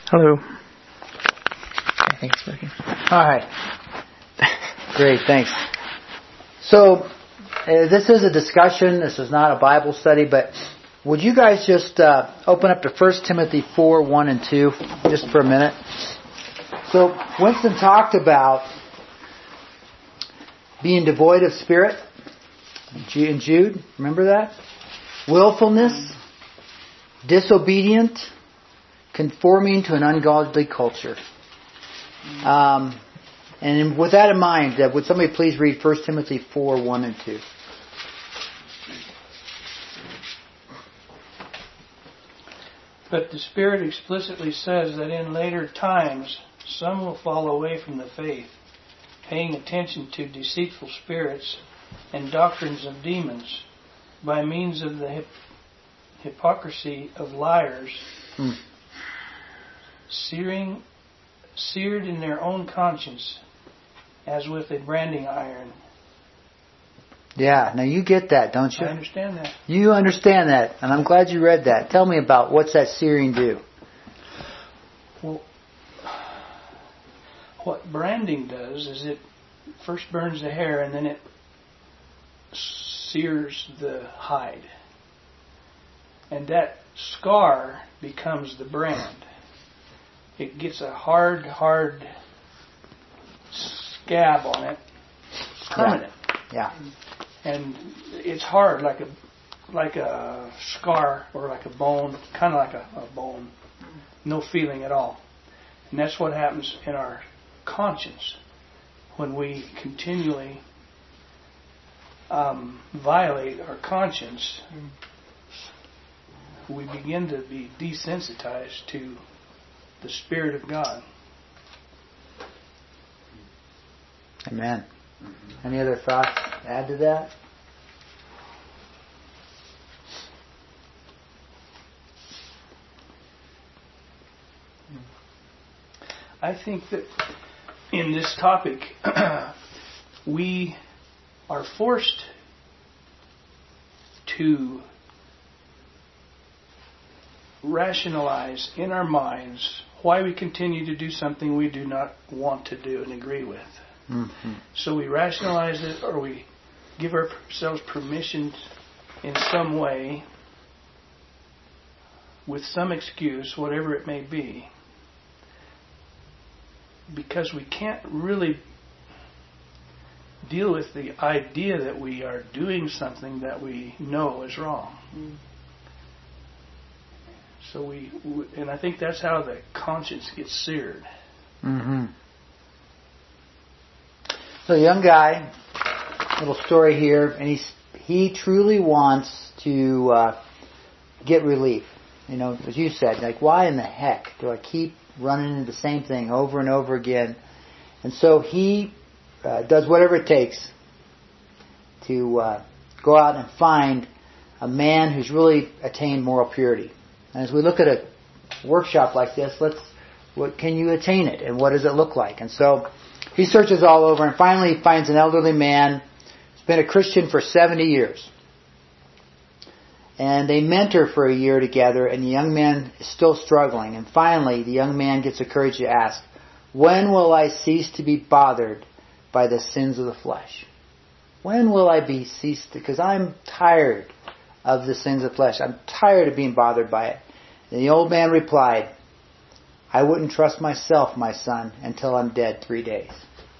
Hello. I think it's working. All right. Great, thanks. So, this is a discussion. This is not a Bible study, but would you guys just open up to 1 Timothy 4, 1 and 2, just for a minute? So, Winston talked about being devoid of spirit in Jude. Remember that? Willfulness, disobedient, conforming to an ungodly culture. And with that in mind, would somebody please read 1 Timothy 4, 1 and 2? But the Spirit explicitly says that in later times some will fall away from the faith, paying attention to deceitful spirits and doctrines of demons, by means of the hypocrisy of liars, seared in their own conscience, as with a branding iron. Yeah, now you get that, don't you? I understand that. You understand that, and I'm glad you read that. Tell me about what's that searing do? Well, what branding does is it first burns the hair and then it sears the hide. And that scar becomes the brand. It gets a hard scab on it, permanent. Yeah. And it's hard, like a scar or like a bone, kind of like a bone, no feeling at all. And that's what happens in our conscience when we continually violate our conscience. We begin to be desensitized to the Spirit of God. Amen. Any other thoughts to add to that? I think that in this topic, we are forced to rationalize in our minds why we continue to do something we do not want to do and agree with. Mm-hmm. So we rationalize it, or we give ourselves permission in some way, with some excuse, whatever it may be, because we can't really deal with the idea that we are doing something that we know is wrong. Mm. So and I think that's how the conscience gets seared. Mm-hmm. So, a young guy, little story here, and he truly wants to get relief. You know, as you said, like, why in the heck do I keep running into the same thing over and over again? And so he does whatever it takes to go out and find a man who's really attained moral purity. And as we look at a workshop like this, what can you attain it, and what does it look like? And so he searches all over, and finally he finds an elderly man who's been a Christian for 70 years. And they mentor for a year together, and the young man is still struggling. And finally, the young man gets the courage to ask, when will I cease to be bothered by the sins of the flesh? When will I be ceased? Because I'm tired of the sins of the flesh. I'm tired of being bothered by it. And the old man replied, I wouldn't trust myself, my son, until I'm dead 3 days.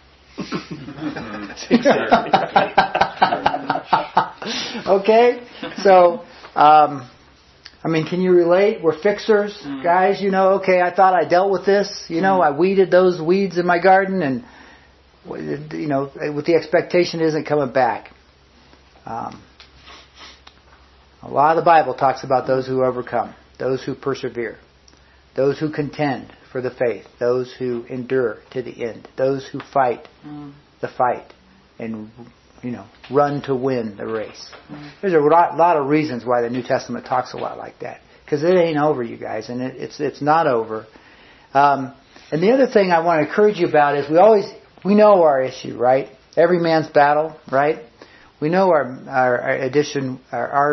Okay? So, can you relate? We're fixers, guys. Okay, I thought I dealt with this. I weeded those weeds in my garden, and, with the expectation it isn't coming back. A lot of the Bible talks about those who overcome, those who persevere, those who contend for the faith, those who endure to the end, those who fight the fight, and run to win the race. There's a lot of reasons why the New Testament talks a lot like that, because it ain't over, you guys, and it's not over. And the other thing I want to encourage you about is we know our issue, right? Every man's battle, right? We know our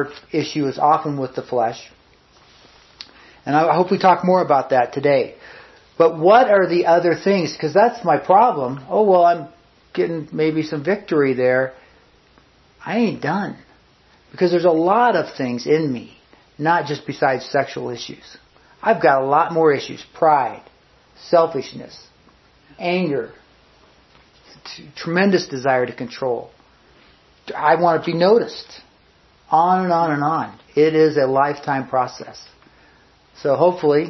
issue is often with the flesh. And I hope we talk more about that today. But what are the other things? Because that's my problem. Oh, well, I'm getting maybe some victory there. I ain't done. Because there's a lot of things in me, not just besides sexual issues. I've got a lot more issues. Pride, selfishness, anger, tremendous desire to control. I want to be noticed. On and on and on. It is a lifetime process. So hopefully,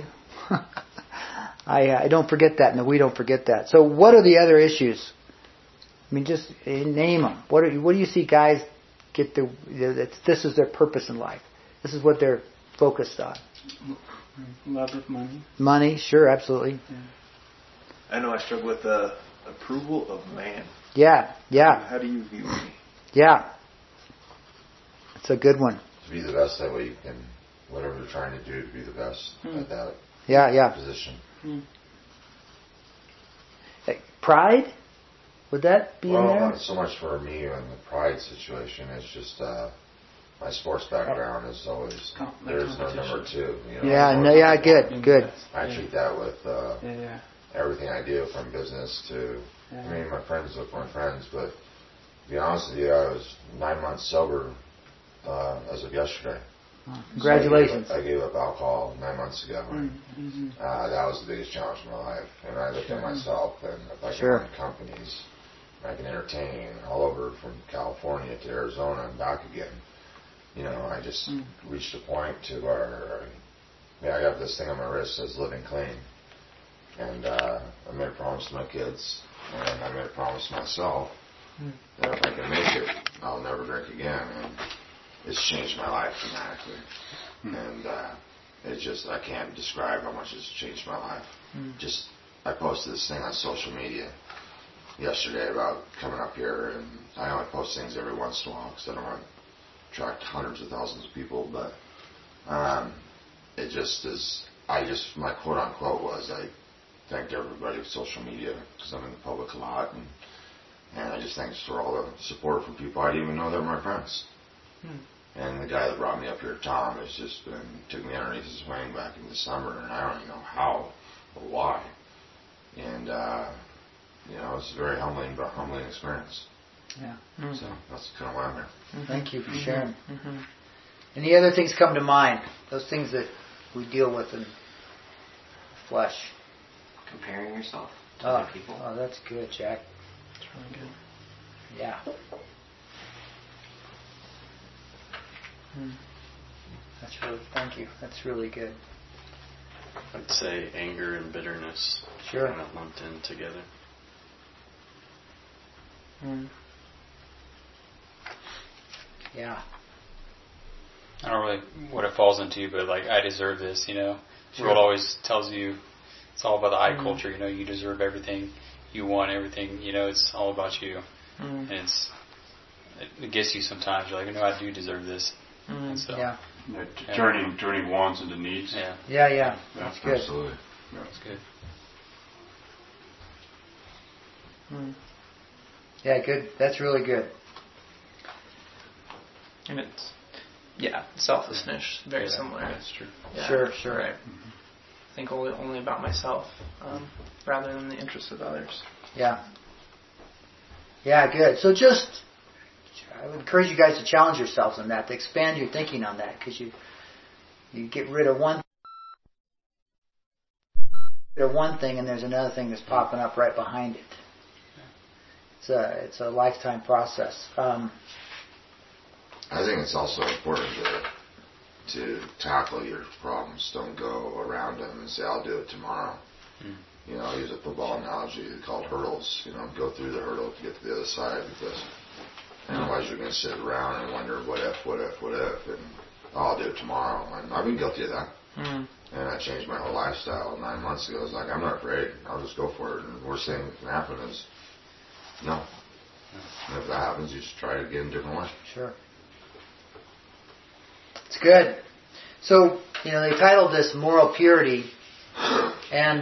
I don't forget that, and we don't forget that. So what are the other issues? I mean, just name them. What do you see guys get this is their purpose in life. This is what they're focused on. Love of money. Money, sure, absolutely. Yeah. I know I struggle with approval of man. Yeah. How do you view me? Yeah. It's a good one. To be the best, that way you can, whatever you're trying to do, to be the best at that position. Pride? Would that be in there? Well, not so much for me in the pride situation. It's just my sports background is always, there's no number two. Good. I treat that with everything I do, from business to, I mean, my friends look my friends, but to be honest with you, I was 9 months sober as of yesterday. Congratulations. So I gave up alcohol 9 months ago. That was the biggest challenge in my life. And I looked at myself, and if I can run companies, I can entertain all over from California to Arizona and back again. You know, I just reached a point to where I got this thing on my wrist that says living clean. And I made a promise to my kids, and I made a promise to myself that if I can make it, I'll never drink again. And it's changed my life dramatically. And it's just, I can't describe how much it's changed my life. Just, I posted this thing on social media yesterday about coming up here, and I only post things every once in a while because I don't want to attract hundreds of thousands of people, but it just is, my quote unquote was, I thanked everybody with social media because I'm in the public a lot, and I just thanks for all the support from people I didn't even know that were my friends. And the guy that brought me up here, Tom, has just took me underneath his wing back in December, and I don't even know how or why. And it's a very humbling experience. Yeah. So that's kind of why I'm here. Thank you for sharing. Any other things come to mind? Those things that we deal with in flesh. Comparing yourself to other people. Oh, that's good, Jack. That's really good. Yeah. Thank you. That's really good. I'd say anger and bitterness kind of lumped in together. Yeah. I don't really what it falls into, but like, I deserve this, you know. The world always tells you it's all about the I culture, you know, you deserve everything, you want everything, you know, it's all about you. And it gets you sometimes, you're like, no, I do deserve this. And so, turning wants into needs. Yeah. That's good. Absolutely. That's good. Yeah, good. That's really good. And it's, selfishness, very similar. That's true. Yeah, Sure. Right. Think only about myself rather than the interests of others. Yeah, good. So I would encourage you guys to challenge yourselves on that, to expand your thinking on that, because you get rid of one thing and there's another thing that's popping up right behind it. It's a lifetime process. I think it's also important to tackle your problems. Don't go around them and say, I'll do it tomorrow. You know, I'll use a football analogy called hurdles. You know, go through the hurdle to get to the other side, because otherwise you're going to sit around and wonder, what if, and I'll do it tomorrow. And I've been guilty of that. And I changed my whole lifestyle 9 months ago. I was like, I'm not afraid. I'll just go for it. And the worst thing that can happen is no. And if that happens, you just try it again a different way. Sure. It's good. So, they titled this Moral Purity, and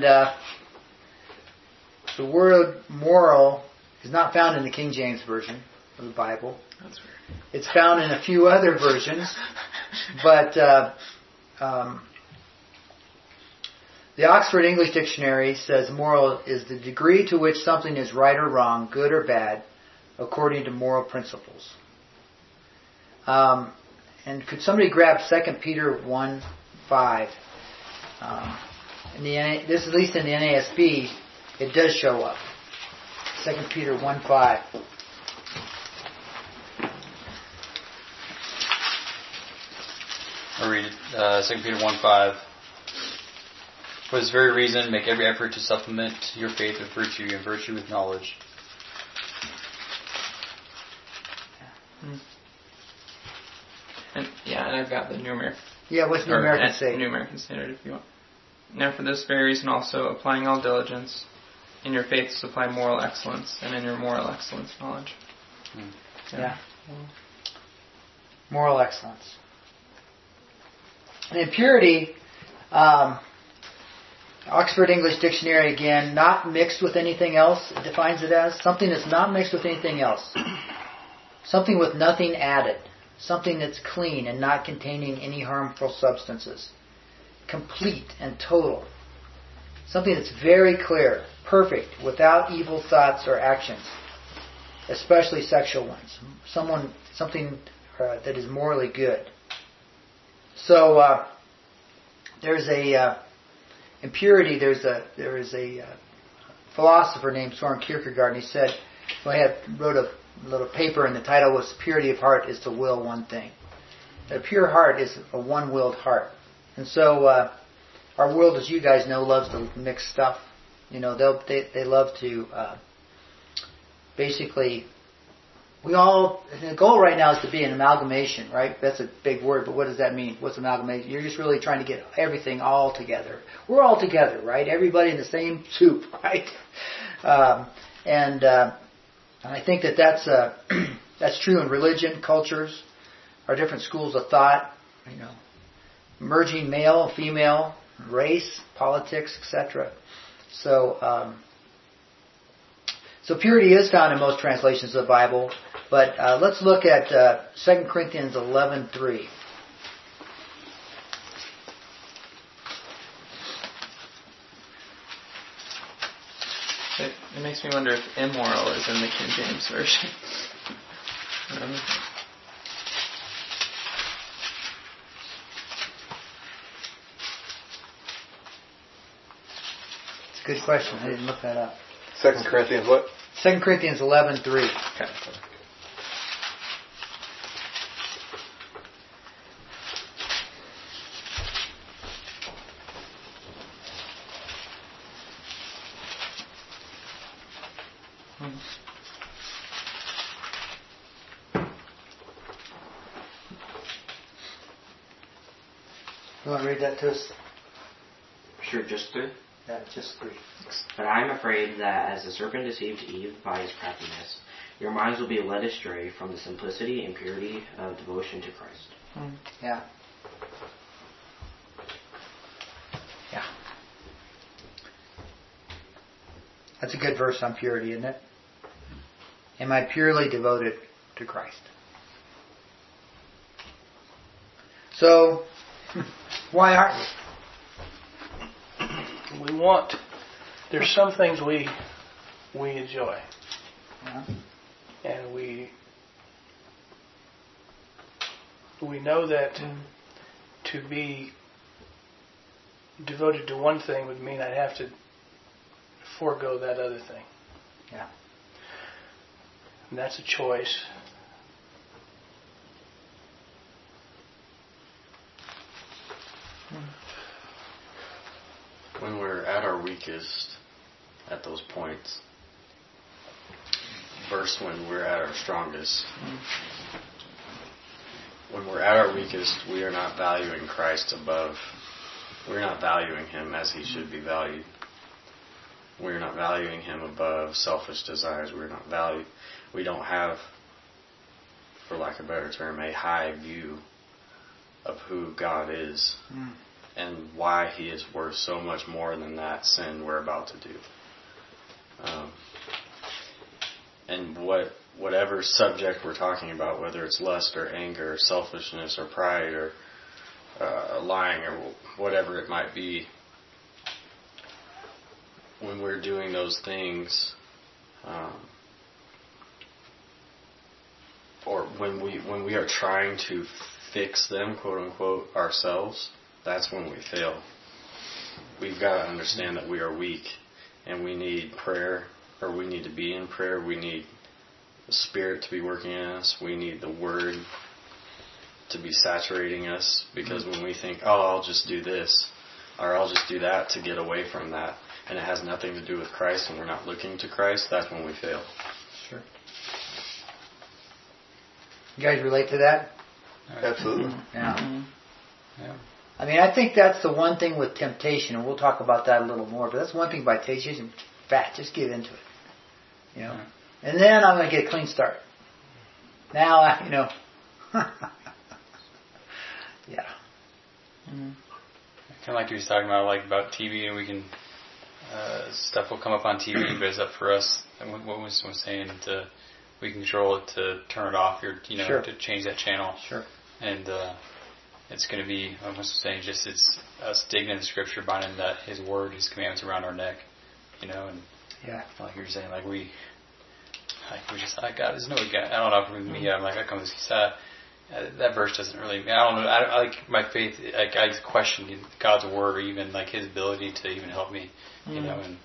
the word moral is not found in the King James Version of the Bible. That's weird. It's found in a few other versions, but The Oxford English Dictionary says moral is the degree to which something is right or wrong, good or bad, according to moral principles. And could somebody grab 2 Peter 1:5? This, at least in the NASB, it does show up. 2 Peter 1:5. I'll read 2 Peter 1:5. For this very reason, make every effort to supplement your faith with virtue, and virtue with knowledge. And I've got the New American. Yeah, what's New American say? New American Standard, if you want. Now, for this very reason, also applying all diligence, in your faith supply moral excellence, and in your moral excellence, knowledge. Yeah. Moral excellence. And in purity, Oxford English Dictionary again, not mixed with anything else, it defines it as something that's not mixed with anything else. Something with nothing added. Something that's clean and not containing any harmful substances. Complete and total. Something that's very clear, perfect, without evil thoughts or actions, especially sexual ones. Something that is morally good. So there's in purity. There is a philosopher named Soren Kierkegaard, and he said, wrote a little paper, and the title was "Purity of Heart is to will one thing." A pure heart is a one-willed heart, and so our world, as you guys know, loves to mix stuff. You know, they love to basically. The goal right now is to be an amalgamation, right? That's a big word, but what does that mean? What's amalgamation? You're just really trying to get everything all together. We're all together, right? Everybody in the same soup, right? And I think that's true in religion, cultures, our different schools of thought, you know, merging male, female, race, politics, etc. So purity is found in most translations of the Bible, but let's look at 2 Corinthians 11:3. It makes me wonder if immoral is in the King James Version. It's a good question. I didn't look that up. 2 Corinthians what? 2 Corinthians 11:3. Okay. You want to read that to us? Sure, just 3. Yeah, just 3. But I am afraid that as the serpent deceived Eve by his craftiness, your minds will be led astray from the simplicity and purity of devotion to Christ. Yeah. Yeah. That's a good verse on purity, isn't it? Am I purely devoted to Christ? So, why aren't we? There's some things we enjoy. Yeah. And we know that to be devoted to one thing would mean I'd have to forego that other thing. Yeah. And that's a choice. When we're at our weakest, at those points, versus when we're at our strongest. When we're at our weakest, we are not valuing Christ above. We're not valuing Him as He should be valued. We're not valuing Him above selfish desires. We don't have, for lack of a better term, a high view of who God is and why He is worth so much more than that sin we're about to do. And whatever subject we're talking about, whether it's lust or anger or selfishness or pride or lying or whatever it might be, when we're doing those things, or when we are trying to fix them, quote unquote, ourselves, that's when we fail. We've got to understand that we are weak and we need prayer, or we need to be in prayer. We need the Spirit to be working in us. We need the Word to be saturating us, because when we think, oh, I'll just do this or I'll just do that to get away from that, and it has nothing to do with Christ, and we're not looking to Christ, that's when we fail. Sure. You guys relate to that? Absolutely. Yeah. Mm-hmm. Yeah. I mean, I think that's the one thing with temptation, and we'll talk about that a little more, but that's one thing by temptation. Fat, just give into it. You know? And then I'm going to get a clean start. Now, yeah. Mm-hmm. Kind of like he was talking about TV, and we can, stuff will come up on TV, but it's up for us. And what was saying, we can control it to turn it off, Sure. to change that channel. Sure. And it's going to be, I was saying, just it's us digging in the Scripture, binding that His Word, His commandments around our neck, and yeah, like you were saying, we just God, there's no God. I don't know, for me, I'm like, I come to this. That verse doesn't really. I don't know. I like my faith. Like I question God's word, or even like His ability to even help me, and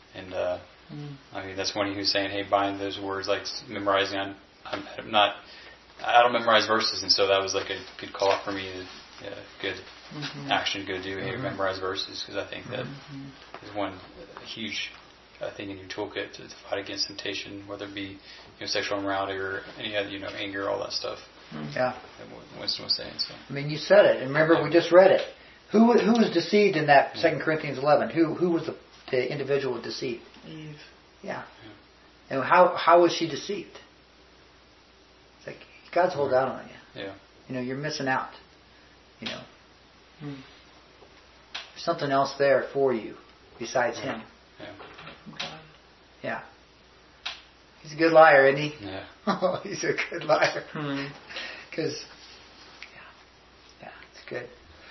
I mean that's one who's saying, hey, bind those words, like memorizing. I'm not. I don't memorize verses, and so that was like a good call for me. Good action to go do. Hey, memorize verses, because I think that is one huge thing in your toolkit to fight against temptation, whether it be sexual immorality or any other anger, all that stuff. Yeah. Winston was saying. So. I mean, you said it. And remember, we just read it. Who was deceived in that 2 Corinthians 11? Who was the individual deceived? Eve. Yeah. And how was she deceived? It's like God's hold out on you. Yeah. You're missing out. There's something else there for you besides Him. Yeah. Yeah. He's a good liar, isn't he? Yeah. Oh, he's a good liar. Because, it's good.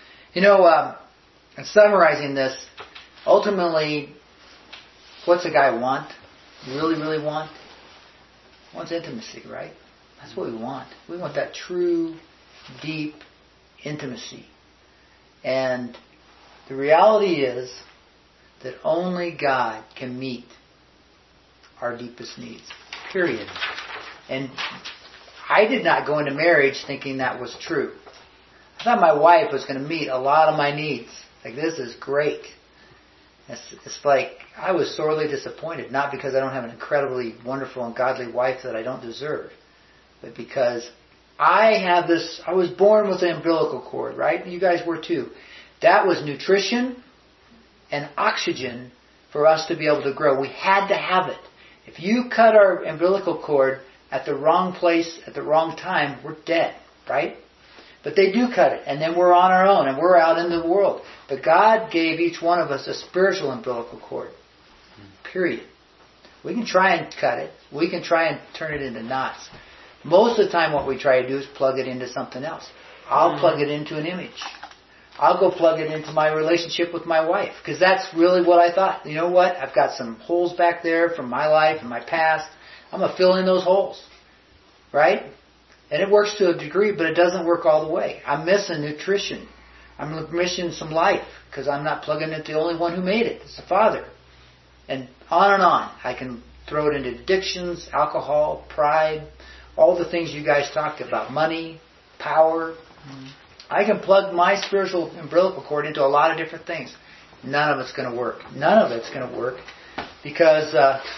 In summarizing this, ultimately, what's a guy want? Really, really want? He wants intimacy, right? That's what we want. We want that true, deep intimacy. And the reality is that only God can meet our deepest needs. Period. And I did not go into marriage thinking that was true. I thought my wife was going to meet a lot of my needs. Like, this is great. It's like I was sorely disappointed, not because I don't have an incredibly wonderful and godly wife that I don't deserve, but because I was born with an umbilical cord, right? You guys were too. That was nutrition and oxygen for us to be able to grow. We had to have it. If you cut our umbilical cord at the wrong place at the wrong time, we're dead, right? But they do cut it, and then we're on our own, and we're out in the world. But God gave each one of us a spiritual umbilical cord. Period. We can try and cut it. We can try and turn it into knots. Most of the time what we try to do is plug it into something else. I'll plug it into an image. I'll go plug it into my relationship with my wife, because that's really what I thought. You know what? I've got some holes back there from my life and my past. I'm going to fill in those holes. Right? And it works to a degree, but it doesn't work all the way. I'm missing nutrition. I'm missing some life, because I'm not plugging into the only one who made it. It's the Father. And on. I can throw it into addictions, alcohol, pride, all the things you guys talked about. Money, power. I can plug my spiritual umbilical cord into a lot of different things. None of it's going to work. None of it's going to work, because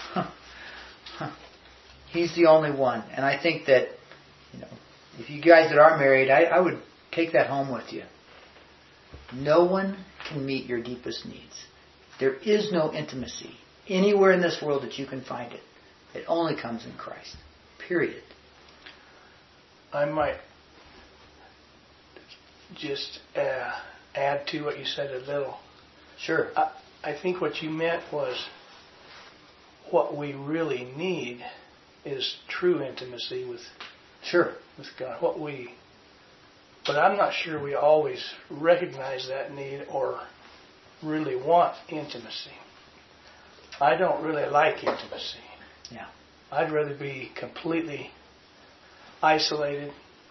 He's the only one. And I think that, if you guys that are married, I would take that home with you. No one can meet your deepest needs. There is no intimacy anywhere in this world that you can find it. It only comes in Christ. Period. I might just add to what you said a little. Sure. I think what you meant was what we really need is true intimacy with God. But I'm not sure we always recognize that need or really want intimacy. I don't really like intimacy. Yeah. I'd rather be completely isolated.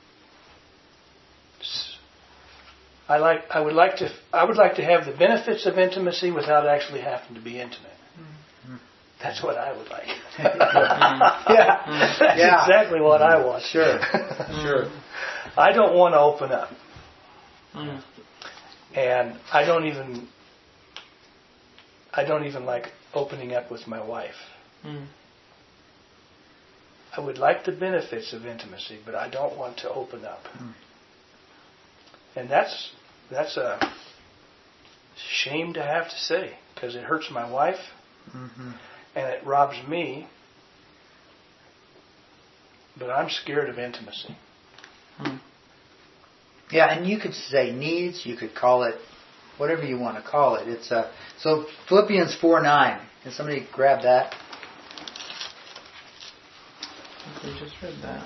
I would like to have the benefits of intimacy without actually having to be intimate. That's what I would like. That's exactly what I want. Sure. I don't want to open up. And I don't even like opening up with my wife. I would like the benefits of intimacy, but I don't want to open up. And that's a shame to have to say, because it hurts my wife, and it robs me. But I'm scared of intimacy. Yeah, and you could say needs. You could call it whatever you want to call it. It's so Philippians 4:9. Can somebody grab that? We just read that.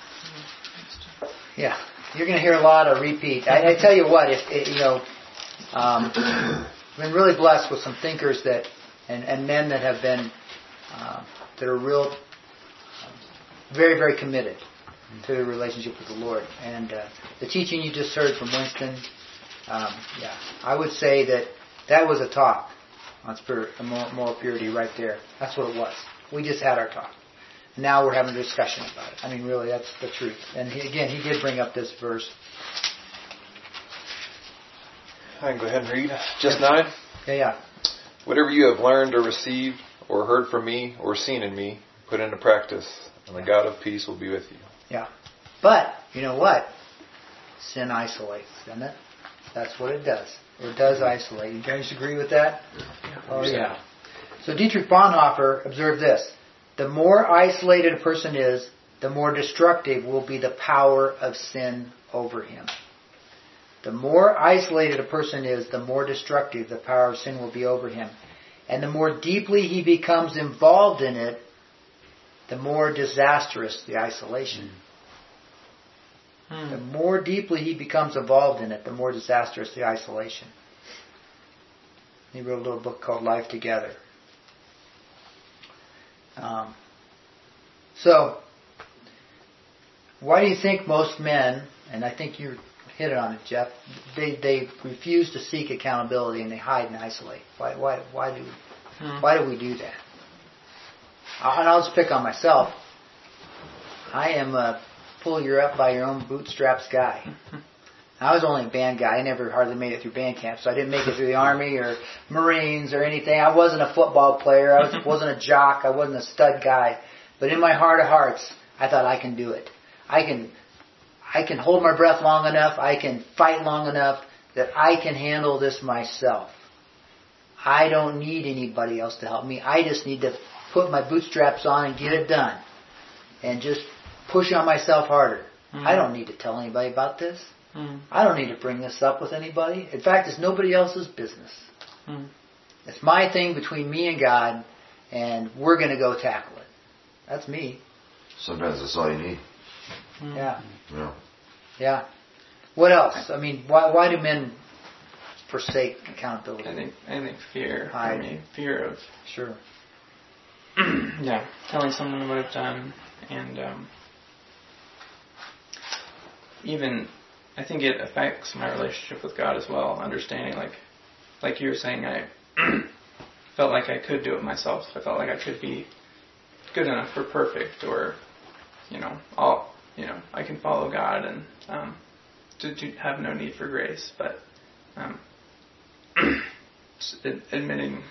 Yeah, you're going to hear a lot of repeat. I tell you what, if I've been really blessed with some thinkers that and men that have been that are real, very, very committed to their relationship with the Lord. And the teaching you just heard from Winston, I would say that was a talk on spirit and moral purity right there. That's what it was. We just had our talk. Now we're having a discussion about it. I mean, really, that's the truth. And he did bring up this verse. I can go ahead and read. Just 9? Yeah. Whatever you have learned or received or heard from me or seen in me, put into practice, and the God of peace will be with you. Yeah. But, you know what? Sin isolates, doesn't it? That's what it does. It does isolate. You guys agree with that? Oh, yeah. So Dietrich Bonhoeffer observed this. The more isolated a person is, the more destructive will be the power of sin over him. The more isolated a person is, the more destructive the power of sin will be over him. And the more deeply he becomes involved in it, the more disastrous the isolation. The more deeply he becomes involved in it, the more disastrous the isolation. He wrote a little book called Life Together. So, why do you think most men, and I think you hit it on it, Jeff, they refuse to seek accountability and they hide and isolate? Why do we do that? And I'll just pick on myself. I am a pull you up by your own bootstraps guy. I was only a band guy. I never hardly made it through band camp, so I didn't make it through the Army or Marines or anything. I wasn't a football player. I wasn't a jock. I wasn't a stud guy. But in my heart of hearts, I thought I can do it. I can hold my breath long enough. I can fight long enough that I can handle this myself. I don't need anybody else to help me. I just need to put my bootstraps on and get it done. And just push on myself harder. I don't need to tell anybody about this. I don't need to bring this up with anybody. In fact, it's nobody else's business. It's my thing between me and God, and we're going to go tackle it. That's me. Sometimes that's all you need. Yeah. Yeah. What else? I mean, why do men forsake accountability? I think fear. Hide. For me, fear of Sure. telling someone what I've done, and even I think it affects my relationship with God as well. Understanding, like you were saying, I felt like I could do it myself. I felt like I could be good enough or perfect, or I can follow God and to have no need for grace. But admitting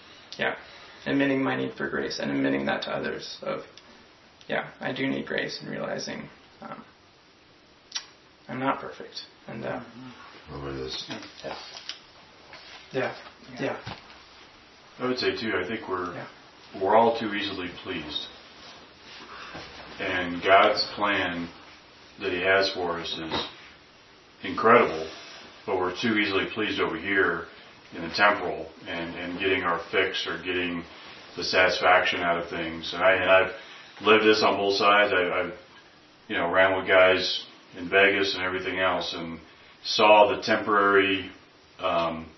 my need for grace and admitting that to others I do need grace, and realizing I'm not perfect, and Nobody is. Yeah. I would say too, I think we're all too easily pleased. And God's plan that He has for us is incredible, but we're too easily pleased over here in the temporal and getting our fix or getting the satisfaction out of things. And I've lived this on both sides. I've ran with guys in Vegas and everything else, and saw the temporary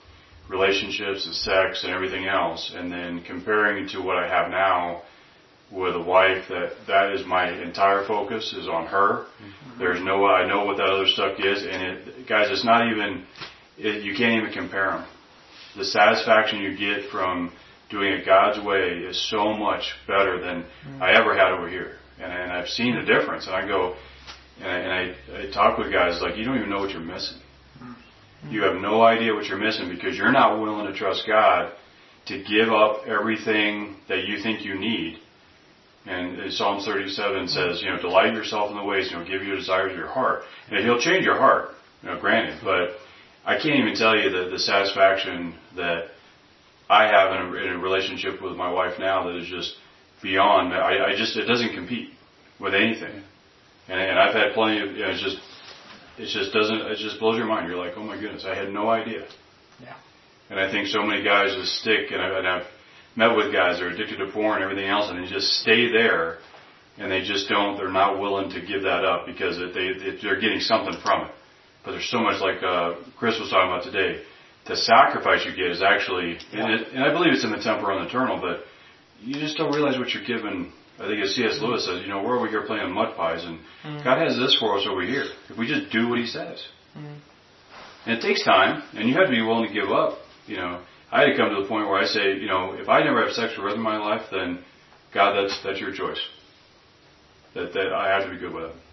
relationships and sex and everything else, and then comparing it to what I have now with a wife that is my entire focus is on her. There's no, I know what that other stuff is, and guys, it's not even, you can't even compare them. The satisfaction you get from doing it God's way is so much better than I ever had over here. And I've seen the difference. And I go, and I talk with guys like, you don't even know what you're missing. You have no idea what you're missing because you're not willing to trust God to give up everything that you think you need. And Psalm 37 says, delight yourself in the ways, and He'll give you the desires of your heart. And He'll change your heart, granted. But I can't even tell you the satisfaction that I have in a relationship with my wife now that is just beyond. It doesn't compete with anything. And I've had plenty of, it just blows your mind. You're like, oh my goodness, I had no idea. Yeah. And I think so many guys just stick, and I've met with guys that are addicted to porn and everything else, and they just stay there, and they're not willing to give that up because they're getting something from it. But there's so much, like Chris was talking about today, the sacrifice you get is actually, and I believe it's in the temporal and eternal, but you just don't realize what you're given. I think as C.S. Lewis says, we're over here playing mud pies, and God has this for us over here. If we just do what He says. And it takes time, and you have to be willing to give up. I had to come to the point where I say, if I never have sex for the rest of my life, then God, that's your choice. That I have to be good with it.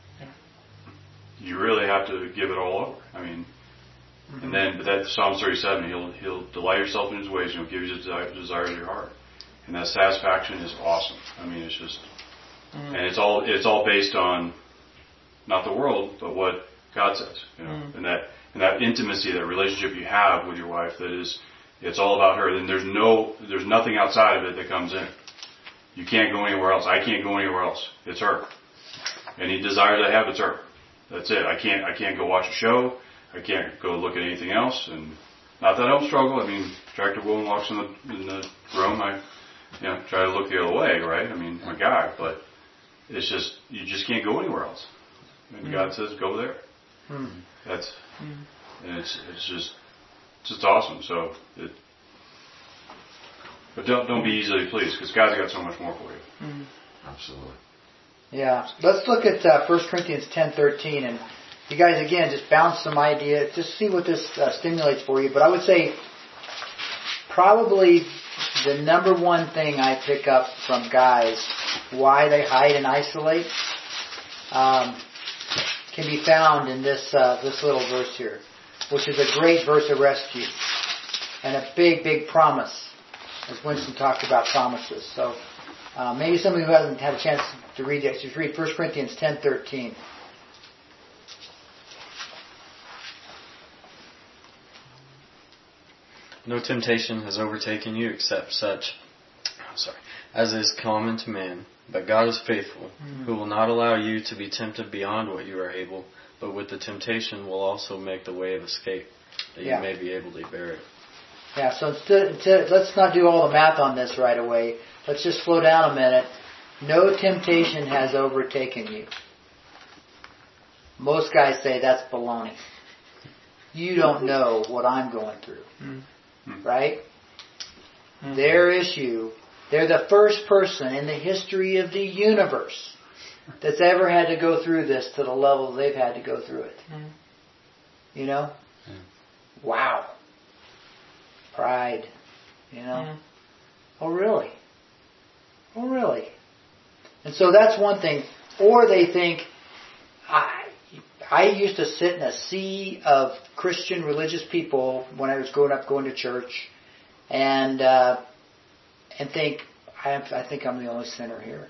You really have to give it all over. I mean, and then, but that Psalm 37, He'll delight yourself in His ways, and He'll give you the desires of your heart. And that satisfaction is awesome. I mean, it's just, and it's all based on not the world, but what God says. And that intimacy, that relationship you have with your wife, it's all about her. Then there's nothing outside of it that comes in. You can't go anywhere else. I can't go anywhere else. It's her. Any desires I have, it's her. That's it. I can't go watch a show. I can't go look at anything else. And not that I don't struggle. I mean, attractive woman walks in the room. I try to look the other way, right? I mean, I'm a guy, but it's just, you just can't go anywhere else. And God says, go there. That's, and it's just awesome. So, but don't be easily pleased, because God's got so much more for you. Absolutely. Yeah. Let's look at 1 Corinthians 10:13, and you guys again just bounce some ideas, just see what this stimulates for you. But I would say probably the number one thing I pick up from guys, why they hide and isolate, can be found in this little verse here, which is a great verse of rescue and a big, big promise, as Winston talked about promises. So maybe somebody who hasn't had a chance to read it, just read 1 Corinthians 10:13. No temptation has overtaken you except such as is common to man. But God is faithful, who will not allow you to be tempted beyond what you are able, but with the temptation will also make the way of escape, that you may be able to bear it. Yeah, so let's not do all the math on this right away. Let's just slow down a minute. No temptation has overtaken you. Most guys say that's baloney. You don't know what I'm going through. Right? Their issue, they're the first person in the history of the universe that's ever had to go through this to the level they've had to go through it. Wow. Pride. Oh, really? Oh, really? And so that's one thing. Or they think, I used to sit in a sea of Christian religious people when I was growing up going to church, and think, I think I'm the only sinner here.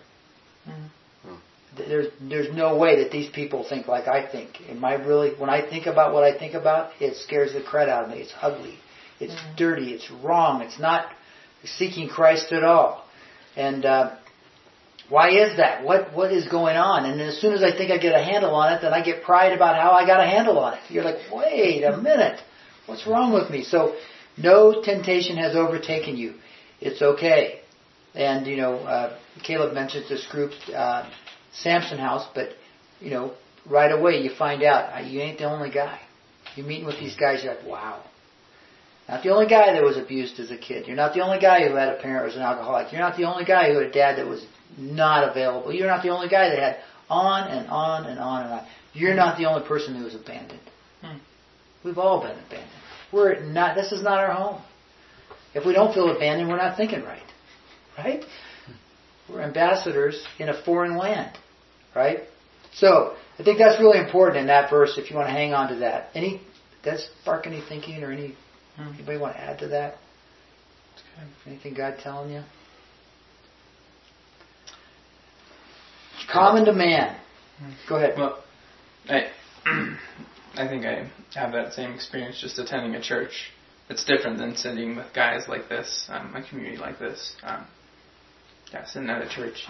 There's no way that these people think like I think. When I think about what I think about, it scares the crud out of me. It's ugly. It's dirty. It's wrong. It's not seeking Christ at all. And why is that? What is going on? And as soon as I think I get a handle on it, then I get pride about how I got a handle on it. You're like, wait a minute. What's wrong with me? So, no temptation has overtaken you. It's okay. And, Caleb mentions this group, Samson House, but, right away you find out, you ain't the only guy. You're meeting with these guys, you're like, wow. Not the only guy that was abused as a kid. You're not the only guy who had a parent who was an alcoholic. You're not the only guy who had a dad that was not available. You're not the only guy that had on and on and on and on. You're not the only person who was abandoned. We've all been abandoned. This is not our home. If we don't feel abandoned, we're not thinking right. Right? We're ambassadors in a foreign land. Right? So, I think that's really important in that verse if you want to hang on to that. Does that spark any thinking or anybody want to add to that? Anything God telling you? Common to man. Go ahead. Well, I think I have that same experience just attending a church. It's different than sitting with guys like this, a community like this. Sitting at a church,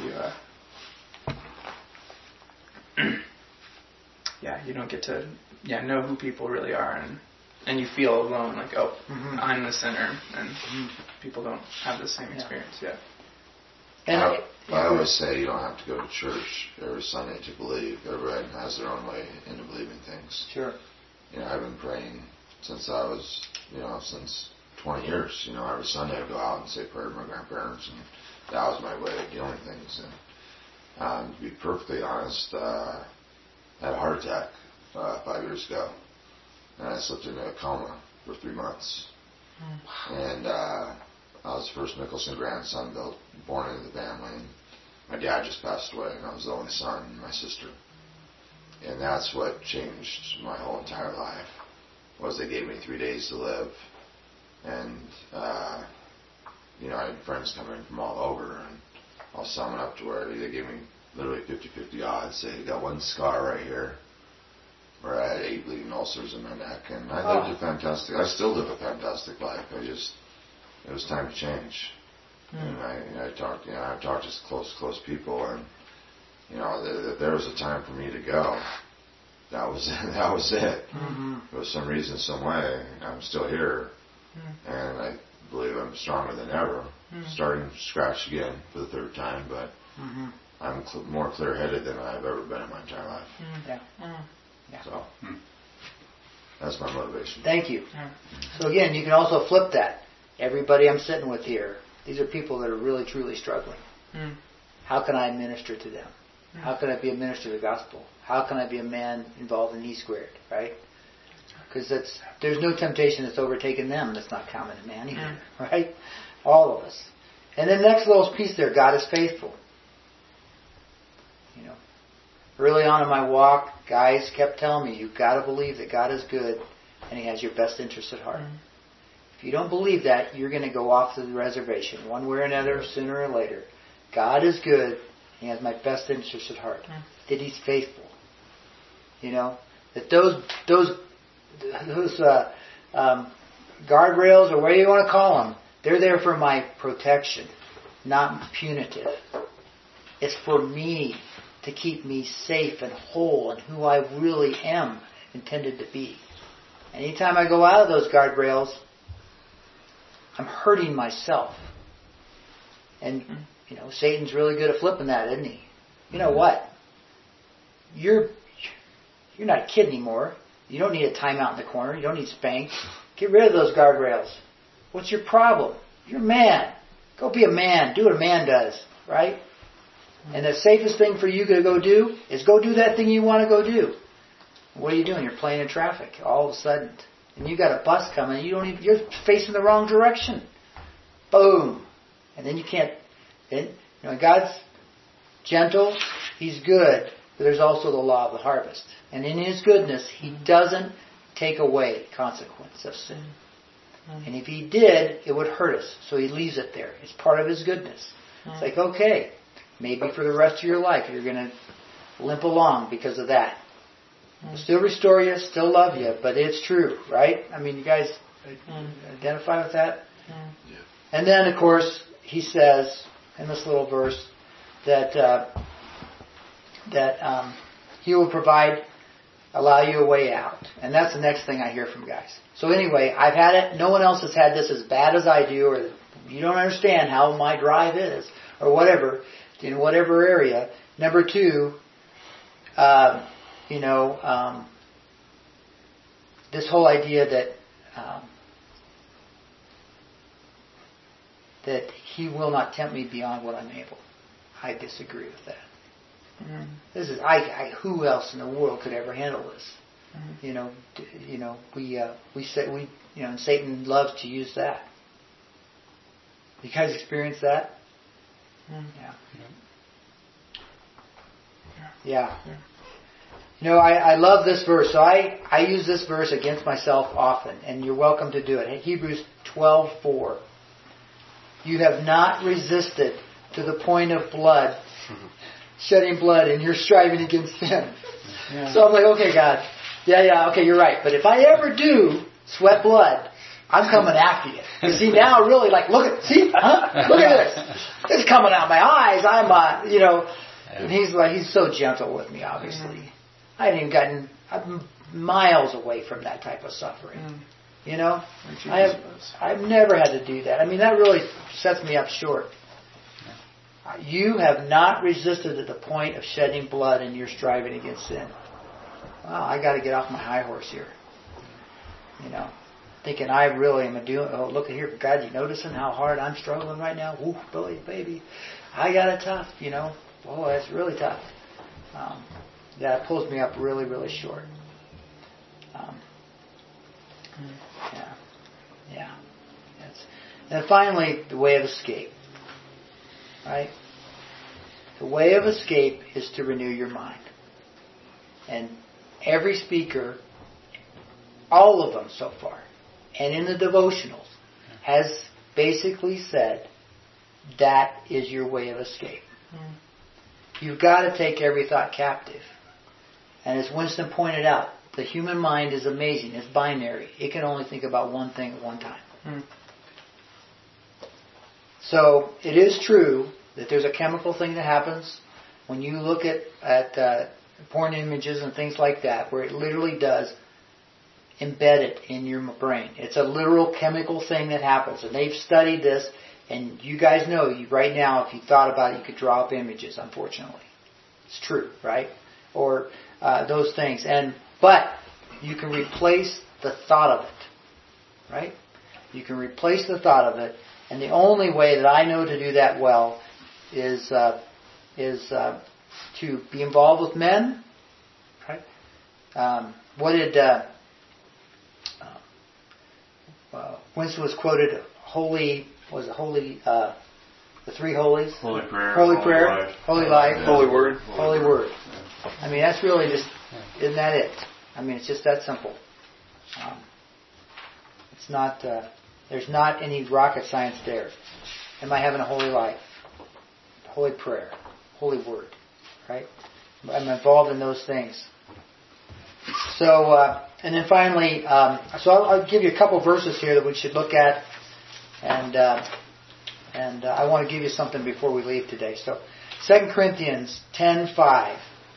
you don't get to know who people really are, and you feel alone, like, I'm the sinner, and people don't have the same experience. Yeah. And I always say you don't have to go to church every Sunday to believe. Everybody has their own way into believing things. Sure. I've been praying since I was, since 20 years. Every Sunday I'd go out and say prayer to my grandparents, and that was my way of dealing with things. And to be perfectly honest, I had a heart attack 5 years ago, and I slipped into a coma for 3 months. And I was the first Mickelson grandson born into the family, and my dad just passed away, and I was the only son, and my sister. And that's what changed my whole entire life, was they gave me 3 days to live. And, I had friends coming in from all over, and I was summing up to where they gave me literally 50-50 odds. Say, you got one scar right here, where I had 8 bleeding ulcers in my neck, and I lived I still live a fantastic life. It was time to change. And I've talked to close people, and there was a time for me to go. That was it. For some reason, some way, I'm still here, and I believe I'm stronger than ever. Starting from scratch again for the 3rd time, but I'm more clear-headed than I've ever been in my entire life. So that's my motivation. Thank you. So again, you can also flip that. Everybody I'm sitting with here, these are people that are really, truly struggling. How can I minister to them? How can I be a minister of the gospel? How can I be a man involved in E squared, right? Because there's no temptation that's overtaken them that's not common to man either, right? All of us. And then the next little piece there, God is faithful. Early on in my walk, guys kept telling me, you've got to believe that God is good and He has your best interests at heart. If you don't believe that, you're going to go off the reservation one way or another, sooner or later. God is good. He has my best interests at heart. That He's faithful. That those guardrails, or whatever you want to call them, they're there for my protection, not punitive. It's for me, to keep me safe and whole and who I really am intended to be. Anytime I go out of those guardrails, I'm hurting myself. And, Satan's really good at flipping that, isn't he? You know what? You're not a kid anymore. You don't need a timeout in the corner. You don't need spanked. Get rid of those guardrails. What's your problem? You're a man. Go be a man. Do what a man does, right? And the safest thing for you to go do is go do that thing you want to go do. What are you doing? You're playing in traffic all of a sudden. And you got a bus coming. You're facing the wrong direction. Boom. And then you can't. God's gentle. He's good. But there's also the law of the harvest. And in His goodness, He doesn't take away consequence of sin. And if He did, it would hurt us. So He leaves it there. It's part of His goodness. It's like, okay, maybe for the rest of your life you're going to limp along because of that. We'll still restore you, still love you, but it's true, right? I mean, you guys identify with that? Yeah. And then, of course, He says in this little verse that He will allow you a way out. And that's the next thing I hear from guys. So anyway, I've had it. No one else has had this as bad as I do, or you don't understand how my drive is, or whatever, in whatever area. Number 2, this whole idea that that He will not tempt me beyond what I'm able. I disagree with that. This is who else in the world could ever handle this? We say and Satan loves to use that. You guys experience that? Yeah. I love this verse. So I use this verse against myself often, and you're welcome to do it. Hebrews 12:4. You have not resisted to the point of blood, shedding blood, and you're striving against sin. Yeah. So I'm like, okay, God, okay, you're right. But if I ever do sweat blood, I'm coming after you. You see, now really, look at this. It's coming out my eyes. And he's so gentle with me, obviously. I haven't even I'm miles away from that type of suffering. I've never had to do that. I mean, that really sets me up short. You have not resisted to the point of shedding blood, and you're striving against sin. Wow, I got to get off my high horse here. Thinking I really am doing. Oh, look at here, God! You noticing how hard I'm struggling right now? Ooh, baby, I got it tough. Oh, that's really tough. It pulls me up really, really short. Yeah. And finally, the way of escape. Right? The way of escape is to renew your mind. And every speaker, all of them so far, and in the devotionals, has basically said that is your way of escape. You've got to take every thought captive. And as Winston pointed out, the human mind is amazing. It's binary. It can only think about one thing at one time. So it is true that there's a chemical thing that happens when you look at porn images and things like that, where it literally does embed it in your brain. It's a literal chemical thing that happens. And they've studied this, and you guys know, right now, if you thought about it, you could draw up images, unfortunately. It's true, right? Or those things. But you can replace the thought of it, right? You can replace the thought of it, and the only way that I know to do that well is to be involved with men, right? Winston was quoted, the three holies? Holy prayer, holy life, holy word. Holy word. I mean, that's really just, isn't that it? I mean, it's just that simple. It's not, there's not any rocket science there. Am I having a holy life? Holy prayer, holy word, right? I'm involved in those things. So, and then finally, so I'll give you a couple verses here that we should look at, and I want to give you something before we leave today. So, 2 Corinthians 10:5.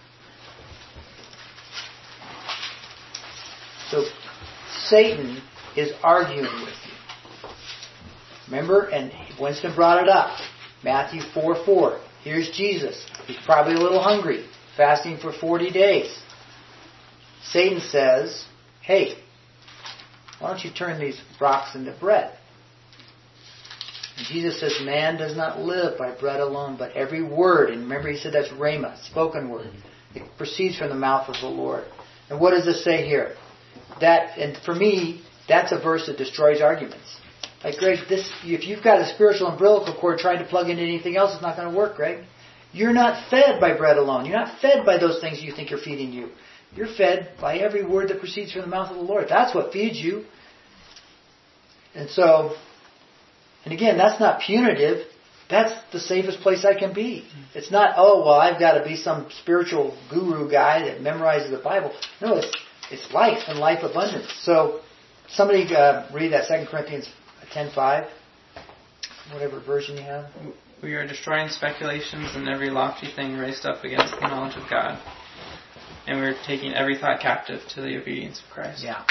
So, Satan is arguing with you. Remember, and Winston brought it up. Matthew 4:4. Here's Jesus. He's probably a little hungry, fasting for 40 days. Satan says, hey, why don't you turn these rocks into bread? And Jesus says, man does not live by bread alone, but every word. And remember, he said that's rhema, spoken word. It proceeds from the mouth of the Lord. And what does it say here? And for me, that's a verse that destroys arguments. Like, Greg, if you've got a spiritual umbilical cord trying to plug into anything else, it's not going to work, Greg. You're not fed by bread alone. You're not fed by those things you think are feeding you. You're fed by every word that proceeds from the mouth of the Lord. That's what feeds you. And so, and again, that's not punitive. That's the safest place I can be. It's not, I've got to be some spiritual guru guy that memorizes the Bible. No, it's life and life abundance. So, somebody read that 2 Corinthians 10:5, whatever version you have. We are destroying speculations and every lofty thing raised up against the knowledge of God. And we're taking every thought captive to the obedience of Christ. Yeah.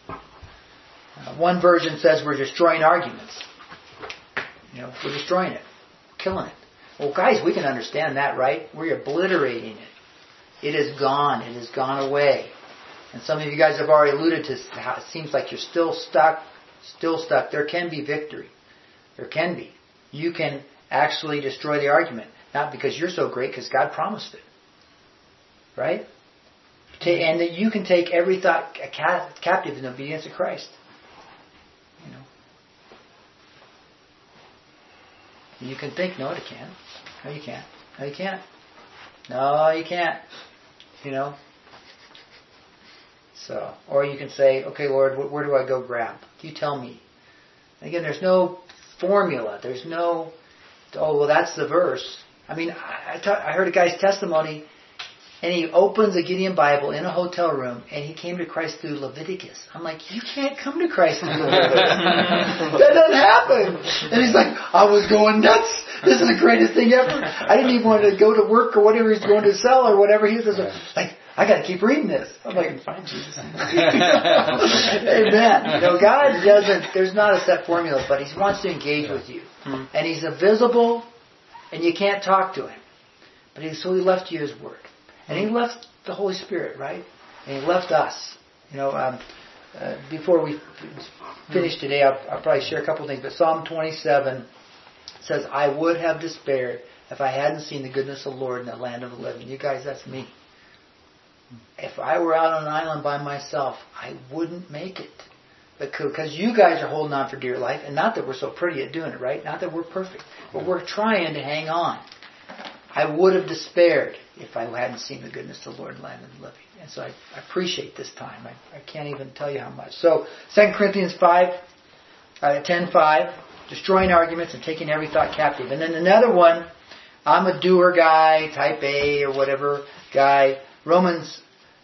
One version says we're destroying arguments. We're destroying it. Killing it. Well, guys, we can understand that, right? We're obliterating it. It is gone. It has gone away. And some of you guys have already alluded to how it seems like you're still stuck. There can be victory. There can be. you can actually destroy the argument. Not because you're so great, because God promised it. Right? And that you can take every thought captive in obedience to Christ. You know. You can think, no, it can't. No, you can't. No, you can't. No, you can't. You know. So, or you can say, okay, Lord, where do I go grab? You tell me. And again, there's no formula. There's no, oh, well, that's the verse. I mean, I heard a guy's testimony, and he opens a Gideon Bible in a hotel room, and he came to Christ through Leviticus. I'm like, you can't come to Christ through Leviticus. That doesn't happen. And he's like, I was going nuts. This is the greatest thing ever. I didn't even want to go to work or whatever he's going to sell or whatever. He was like, I got to keep reading this. I'm like, I can find Jesus. Amen. You know, God doesn't. There's not a set formula, but He wants to engage with you, and He's invisible, and you can't talk to Him. But so He left you His Word, and He left the Holy Spirit, right? And He left us. You know, before we finish today, I'll probably share a couple of things. But Psalm 27 says, "I would have despaired if I hadn't seen the goodness of the Lord in the land of the living." You guys, that's me. If I were out on an island by myself, I wouldn't make it. Because you guys are holding on for dear life. And not that we're so pretty at doing it, right? Not that we're perfect. But we're trying to hang on. I would have despaired if I hadn't seen the goodness of the Lord in the land of the living. And so I appreciate this time. I can't even tell you how much. So 2 Corinthians 10:5, destroying arguments and taking every thought captive. And then another one, I'm a doer guy, type A or whatever guy. Romans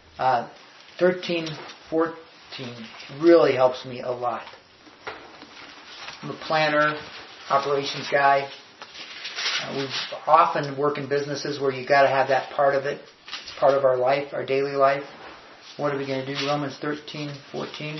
13:14 really helps me a lot. I'm a planner, operations guy. We often work in businesses where you got to have that part of it. It's part of our life, our daily life. What are we going to do? Romans 13:14.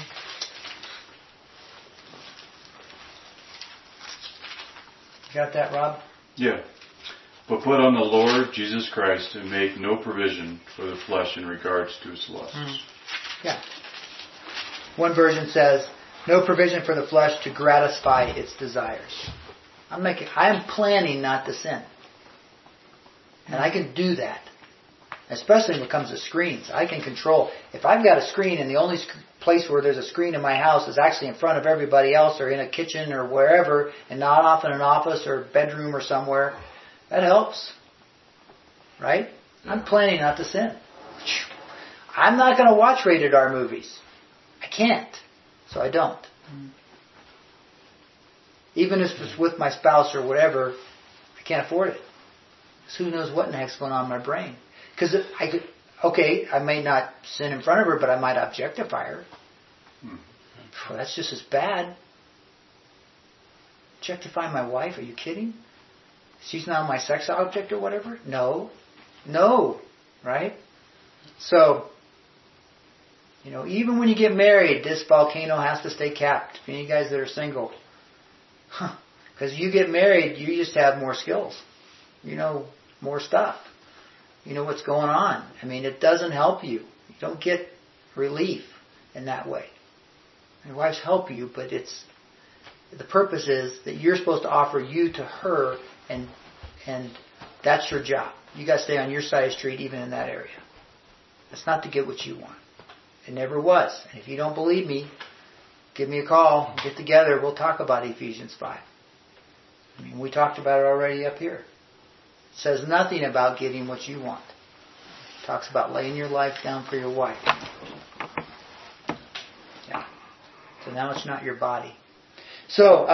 You got that, Rob? Yeah. But put on the Lord Jesus Christ and make no provision for the flesh in regards to its lusts. Yeah. One version says, no provision for the flesh to gratify its desires. I'm planning not to sin. And I can do that. Especially when it comes to screens. I can control. If I've got a screen and the only place where there's a screen in my house is actually in front of everybody else or in a kitchen or wherever and not off in an office or bedroom or somewhere, that helps. Right? I'm planning not to sin. I'm not going to watch rated R movies. I can't. So I don't. Even if it's with my spouse or whatever, I can't afford it. Because who knows what in the heck's going on in my brain. Because I may not sin in front of her, but I might objectify her. Well, that's just as bad. Objectify my wife? Are you kidding? She's not my sex object or whatever? No. Right? So, even when you get married, this volcano has to stay capped. For you guys that are single. Because you get married, you just have more skills. You know more stuff. You know what's going on. I mean, it doesn't help you. You don't get relief in that way. Your wives help you, but the purpose is that you're supposed to offer you to her, and that's your job. You got to stay on your side of the street, even in that area. That's not to get what you want. It never was. And if you don't believe me, give me a call. Get together. We'll talk about Ephesians 5. I mean, we talked about it already up here. It says nothing about getting what you want. It talks about laying your life down for your wife. Yeah. So now it's not your body. So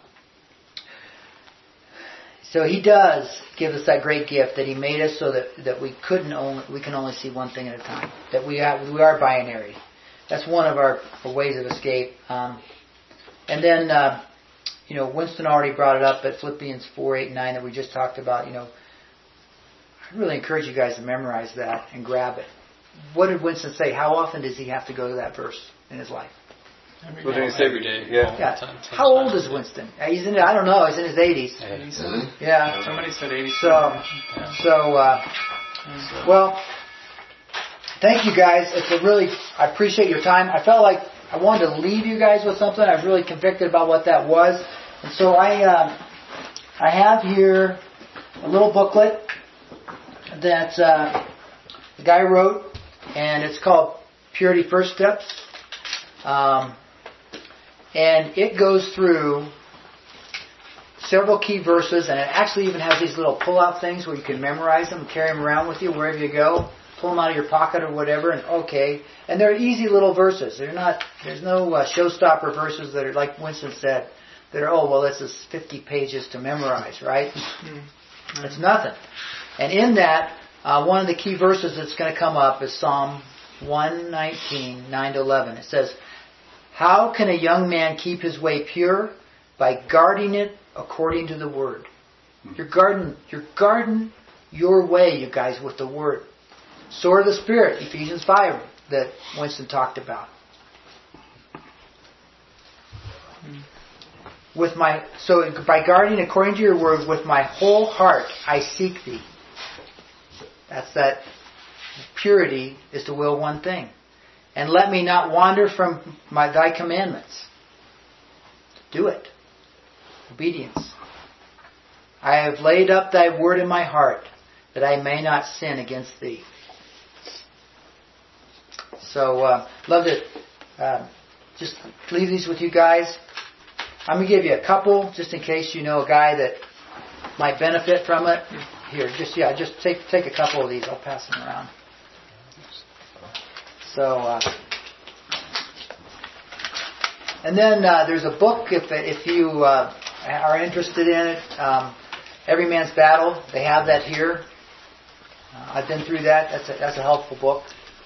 He does give us that great gift that He made us so that we can only see one thing at a time. That we are binary. That's one of our ways of escape. And then, Winston already brought it up at Philippians 4:8-9 that we just talked about. I really encourage you guys to memorize that and grab it. What did Winston say? How often does he have to go to that verse in his life? Every day. Yeah. How old is Winston? He's in. I don't know. He's in his 80s. 87. Yeah. Somebody said 87. Well, thank you guys. I appreciate your time. I felt like I wanted to leave you guys with something. I was really convicted about what that was. And so I I have here a little booklet that the guy wrote, and it's called Purity First Steps. And it goes through several key verses, and it actually even has these little pull-out things where you can memorize them, carry them around with you wherever you go. Pull them out of your pocket or whatever, and okay. And they're easy little verses. They're not. There's no showstopper verses that are like Winston said. That are this is 50 pages to memorize, right? It's nothing. And in that, one of the key verses that's going to come up is Psalm 119, 9-11. It says, "How can a young man keep his way pure? By guarding it according to the Word." You're guarding your way, you guys, with the Word. Sword of the Spirit, Ephesians 5, that Winston talked about. So by guarding according to your Word, with my whole heart I seek thee. That's that purity is to will one thing. And let me not wander from thy commandments. Do it. Obedience. I have laid up thy word in my heart, that I may not sin against thee. So, love to just leave these with you guys. I'm going to give you a couple, just in case you know a guy that might benefit from it. Here, just take a couple of these. I'll pass them around. So, and then there's a book if you are interested in it. Every Man's Battle. They have that here. I've been through that. That's a helpful book.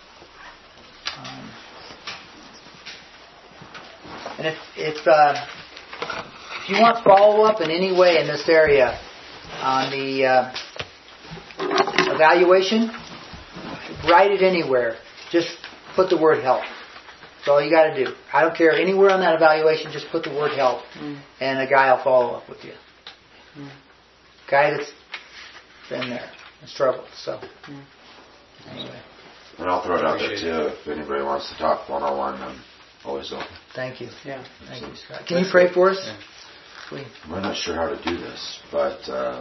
And if you want follow-up in any way in this area on the evaluation, write it anywhere. Just put the word help. That's all you got to do. I don't care. Anywhere on that evaluation, just put the word help. And a guy will follow up with you. Guy that's been there and struggled. So, anyway. And I'll throw it out there too. If anybody wants to talk one-on-one, I'm always open. Thank you. Yeah. Thank you, Scott. Can you pray for us? Yeah. Please. I'm not sure how to do this, but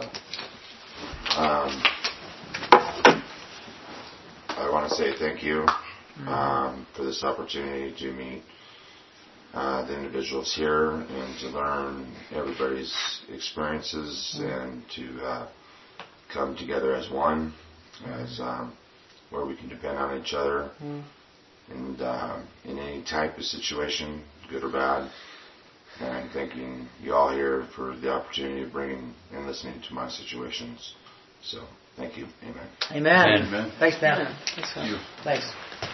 I want to say thank you for this opportunity to meet the individuals here and to learn everybody's experiences and to come together as one, as where we can depend on each other and in any type of situation, good or bad. And I'm thanking you all here for the opportunity of bringing and listening to my situations. So, thank you. Amen. Amen. Thanks, Dan. Thank you. Thanks.